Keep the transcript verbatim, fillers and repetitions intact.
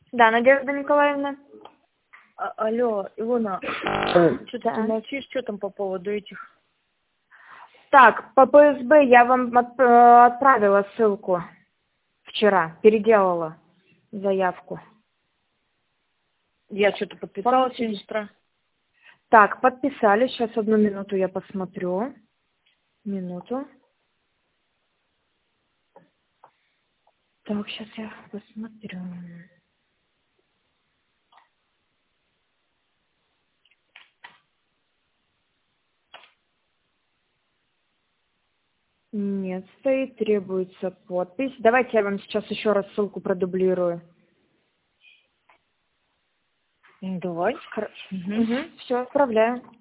Да, Надежда Николаевна. А, алло, Илона, что Да. ты молчишь, что там по поводу этих? Так, по П С Б я вам от- э, отправила ссылку вчера, переделала заявку. Я что-то подписала сегодня с утра. Так, подписали. Сейчас одну минуту я посмотрю. Минуту. Так, сейчас я посмотрю. Нет, стоит, требуется подпись. Давайте я вам сейчас еще раз ссылку продублирую. Ну, давай. Угу. Все, отправляю.